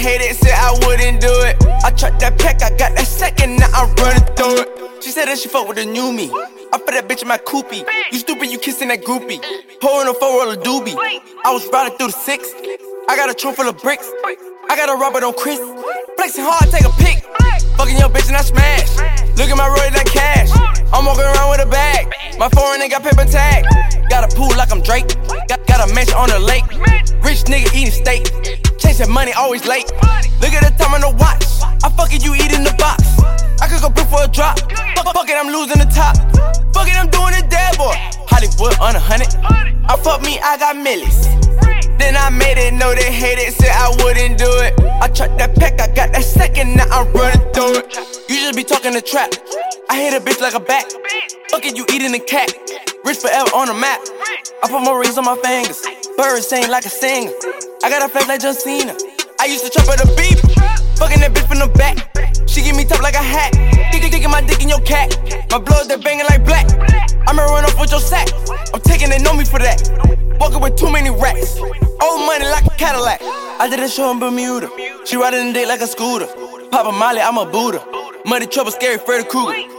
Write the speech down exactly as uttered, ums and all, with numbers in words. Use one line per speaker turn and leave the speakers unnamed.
hated, said I wouldn't do it. I tracked that pack, I got that second, now I'm running through it. She said that she fuck with the new me. I put that bitch in my coopie. You stupid, you kissing that groupie. Pouring a four roll of doobie. I was riding through the six. I got a trunk full of bricks. I got a Robert on Chris. Flexing hard, take a pic. Fucking your bitch and I smash. Look at my road, that cash. I'm walking around with a bag. My foreign ain't got paper tag. Got a pool like I'm Drake. Got, got a mansion on the lake. Rich nigga eating steak. Chasing money, always late. Look at the time on the watch. I fucking you eat in the box. I could go put for a drop. Fuck, fuck it, I'm losing the top. Fuck it, I'm doing it dead boy. Hollywood on a hundred. I fuck me, I got millies. Then I made it, know they hate it, said I wouldn't do it. I tracked that pack, I got that second, now I'm running through it. You just be talking the trap. I hit a bitch like a bat. Fuck it, you eating a cat. Rich forever on the map. I put more rings on my fingers. Birds sing like a singer. I got a flex like John Cena. I used to trap at the beep. Fucking that bitch from the back. She give me top like a hat. Dick, dick, dick in my dick in your cat. My blood, they banging like black. I'ma run off with your sack. I'm taking, they know me for that. Walking with too many racks. Old money like a Cadillac. I did a show in Bermuda. She riding the dick like a scooter. Papa Molly, I'm a Buddha. Money trouble, scary Freddy Krueger.